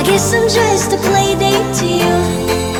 guess I'm just a play date to you.